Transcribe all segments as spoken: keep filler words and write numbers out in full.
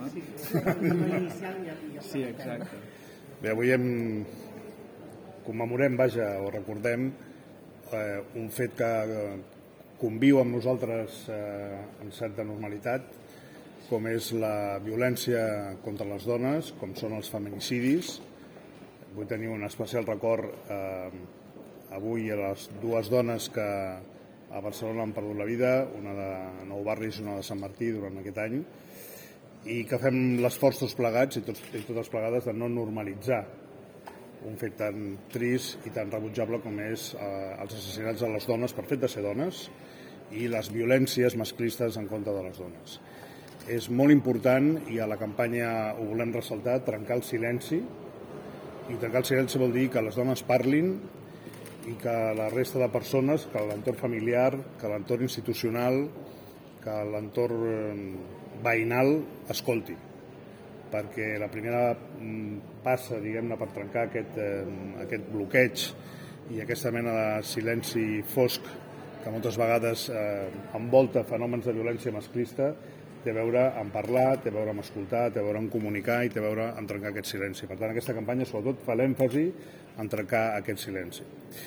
Sí, exacte. Bé, avui hem commemorem, vaja, o recordem eh, un fet que conviu amb nosaltres eh, en certa normalitat, com és la violència contra les dones, com són els feminicidis. Vull tenir un especial record eh, avui a les dues dones que a Barcelona han perdut la vida, una de Nou Barris i una de Sant Martí durant aquest any, i que fem l'esforç tots plegats i, tots, i totes plegades de no normalitzar un fet tan trist i tan rebutjable com és eh, els assassinats de les dones per fet de ser dones i les violències masclistes en contra de les dones. És molt important, i a la campanya ho volem ressaltar, trencar el silenci, i trencar el silenci vol dir que les dones parlin i que la resta de persones, que l'entorn familiar, que l'entorn institucional, que l'entorn veïnal escolti, perquè la primera passa, diguem-ne, per trencar aquest, eh, aquest bloqueig i aquesta mena de silenci fosc que moltes vegades eh, envolta fenòmens de violència masclista, té a veure en parlar, té a veure en escoltar, té a veure en comunicar i té a veure en trencar aquest silenci. Per tant, aquesta campanya sobretot fa l'èmfasi en trencar aquest silenci.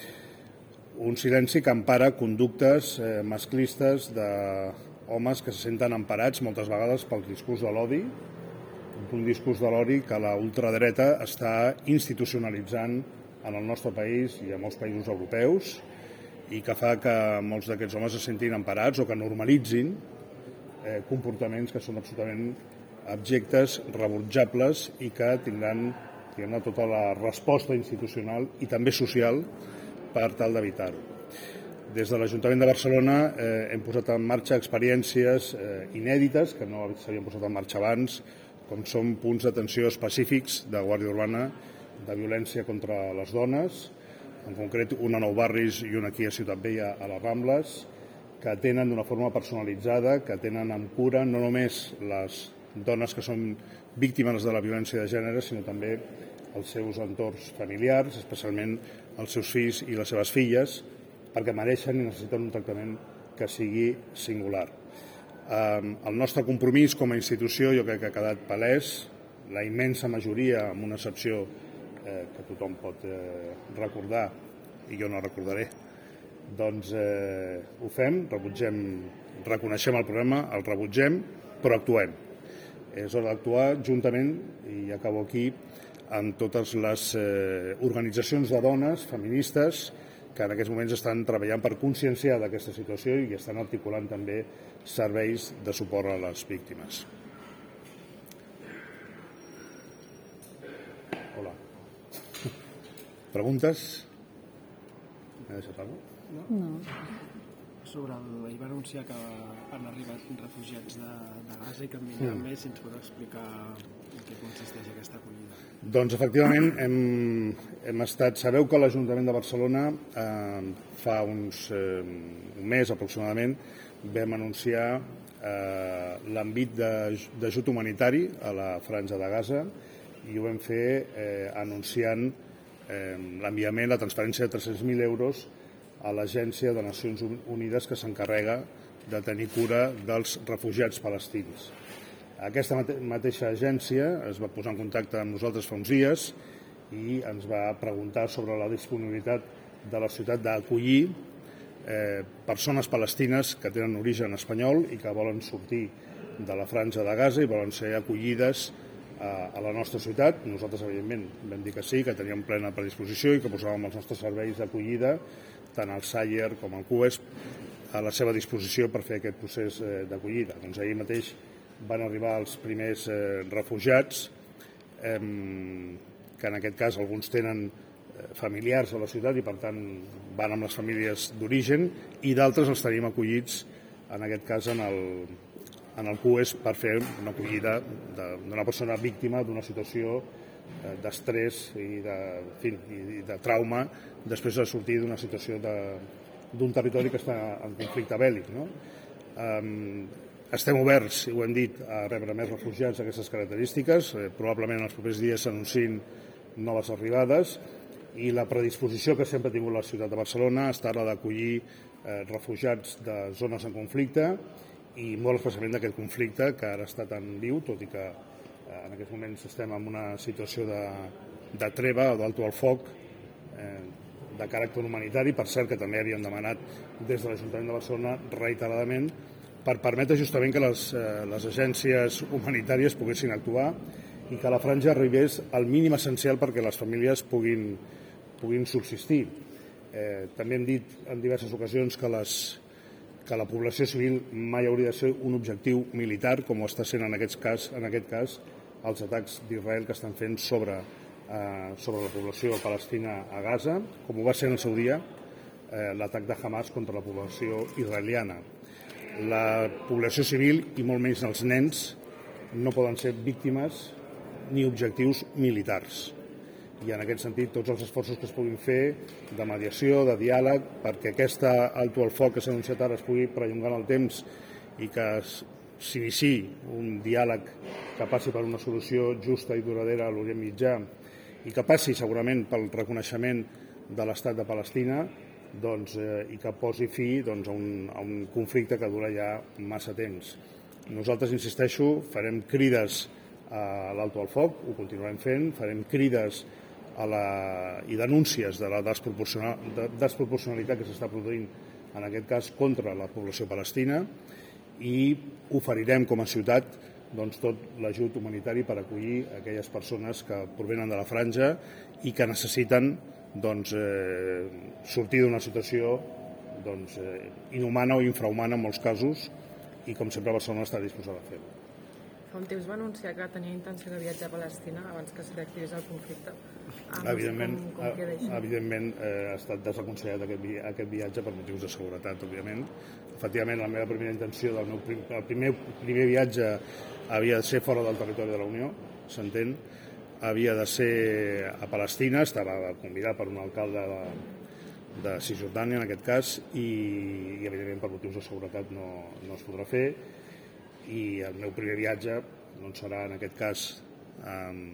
Un silenci que empara conductes eh, masclistes d'homes que se senten emparats moltes vegades pel discurs de l'odi, un discurs de l'odi que la ultradreta està institucionalitzant en el nostre país i a molts països europeus i que fa que molts d'aquests homes se sentin emparats o que normalitzin eh, comportaments que són absolutament abjectes, rebutjables i que tindran diguem-ne, tota la resposta institucional i també social per tal d'evitar-ho. Des de l'Ajuntament de Barcelona eh, hem posat en marxa experiències eh, inèdites que no s'havien posat en marxa abans, com són punts d'atenció específics de Guàrdia Urbana de violència contra les dones, en concret una a Nou Barris i una aquí a Ciutat Vella a les Rambles, que atenen d'una forma personalitzada, que atenen amb cura no només les dones que són víctimes de la violència de gènere, sinó també els seus entorns familiars, especialment els seus fills i les seves filles, perquè mereixen i necessiten un tractament que sigui singular. El nostre compromís com a institució jo crec que ha quedat palès, la immensa majoria, amb una excepció eh, que tothom pot eh, recordar, i jo no recordaré, doncs eh, ho fem, rebutgem, reconeixem el problema, el rebutgem, però actuem. És hora d'actuar juntament, i acabo aquí, amb totes les eh, organitzacions de dones feministes que en aquests moments estan treballant per conscienciar d'aquesta situació i estan articulant també serveis de suport a les víctimes. Hola. Preguntes? M'he deixat alguna cosa? No? No. Sobre el... Ahir va anunciar que han arribat refugiats de, de Gaza i que en vindran mm. més, si ens pot explicar en què consisteix aquesta acollida. Doncs efectivament hem, hem estat... Sabeu que l'Ajuntament de Barcelona eh, fa uns eh, un mes aproximadament vam anunciar eh, l'àmbit d'ajut humanitari a la Franja de Gaza i ho vam fer eh, anunciant eh, l'enviament, la transferència de tres-cents mil euros a l'Agència de Nacions Unides que s'encarrega de tenir cura dels refugiats palestins. Aquesta mate mateixa agència es va posar en contacte amb nosaltres fa uns dies i ens va preguntar sobre la disponibilitat de la ciutat d'acollir eh, persones palestines que tenen origen espanyol i que volen sortir de la Franja de Gaza i volen ser acollides a, a la nostra ciutat. Nosaltres, evidentment, vam dir que sí, que teníem plena predisposició i que posàvem els nostres serveis d'acollida, tant el Sayer com el CUESP, a la seva disposició per fer aquest procés eh, d'acollida. Doncs ahir mateix van arribar els primers eh, refugiats, eh, que en aquest cas alguns tenen eh, familiars a la ciutat i per tant van amb les famílies d'origen i d'altres els tenim acollits, en aquest cas en el, en el CUESP, per fer una acollida d'una persona víctima d'una situació eh, d'estrès i de, en fi, i de trauma després de sortir d'una situació d'un territori que està en conflicte bèl·lic. No? Um, estem oberts, ho hem dit, a rebre més refugiats d'aquestes característiques. Eh, probablement en els propers dies s'anunciïn noves arribades i la predisposició que sempre ha tingut la ciutat de Barcelona ha estat la d'acollir eh, refugiats de zones en conflicte i molt especialment d'aquest conflicte que ara està tan viu, tot i que en aquests moments estem en una situació de, de treva o d'alto al foc eh, de caràcter humanitari, per cert que també havíem demanat des de l'Ajuntament de Barcelona reiteradament per permetre justament que les, eh, les agències humanitàries poguessin actuar i que a la franja arribés el mínim essencial perquè les famílies puguin, puguin subsistir. Eh, també hem dit en diverses ocasions que, les, que la població civil mai hauria de ser un objectiu militar, com ho està sent en aquest cas, en aquest cas els atacs d'Israel que estan fent sobre, eh, sobre la població palestina a Gaza, com ho va ser en el seu dia eh, l'atac de Hamas contra la població israeliana. La població civil, i molt menys els nens, no poden ser víctimes ni objectius militars. I en aquest sentit tots els esforços que es puguin fer de mediació, de diàleg, perquè aquesta alto al foc que s'ha anunciat ara es pugui perllongar en el temps i que s'iniciï un diàleg que passi per una solució justa i duradera a l'Orient Mitjà i que passi segurament pel reconeixement de l'Estat de Palestina doncs, eh, i que posi fi doncs, a, un, a un conflicte que dura ja massa temps. Nosaltres, insisteixo, farem crides a l'alto al foc, ho continuarem fent, farem crides a la, i denúncies de la desproporcional, de, desproporcionalitat que s'està produint en aquest cas contra la població palestina i oferirem com a ciutat doncs, tot l'ajut humanitari per acollir aquelles persones que provenen de la franja i que necessiten doncs, eh, sortir d'una situació doncs, eh, inhumana o infrahumana en molts casos i com sempre Barcelona està disposada a fer-ho. Fa un temps va anunciar que tenia intenció de viatjar a Palestina abans que es reactivés el conflicte. Ah, evidentment, com, com queda això? evidentment eh, ha estat desaconsellat aquest, vi aquest viatge per motius de seguretat, òbviament. Efectivament, la meva primera intenció del meu prim, el primer, primer viatge havia de ser fora del territori de la Unió, s'entén, havia de ser a Palestina, estava convidat per un alcalde de, de Cisjordània en aquest cas i, i evidentment per motius de seguretat no, no es podrà fer i el meu primer viatge doncs, serà en aquest cas um,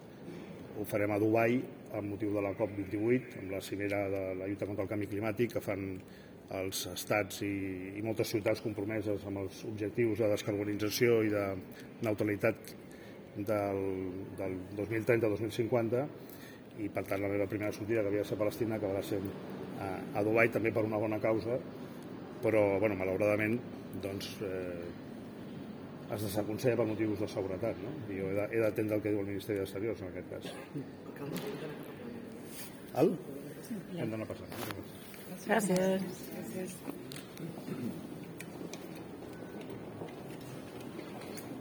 ho farem a Dubai amb motiu de la COP vint-i-vuit amb la cimera de la lluita contra el canvi climàtic que fan els estats i, i moltes ciutats compromeses amb els objectius de descarbonització i de neutralitat del, del dos mil trenta a dos mil cinquanta i per tant la meva primera sortida que havia de ser a Palestina acabarà sent a, a Dubai també per una bona causa però bueno, malauradament doncs, eh, es desaconsella per motius de seguretat, no? I jo he d'atendre el que diu el Ministeri d'Exteriors en aquest cas. El? Hem d'anar passant. Gràcies. Gràcies.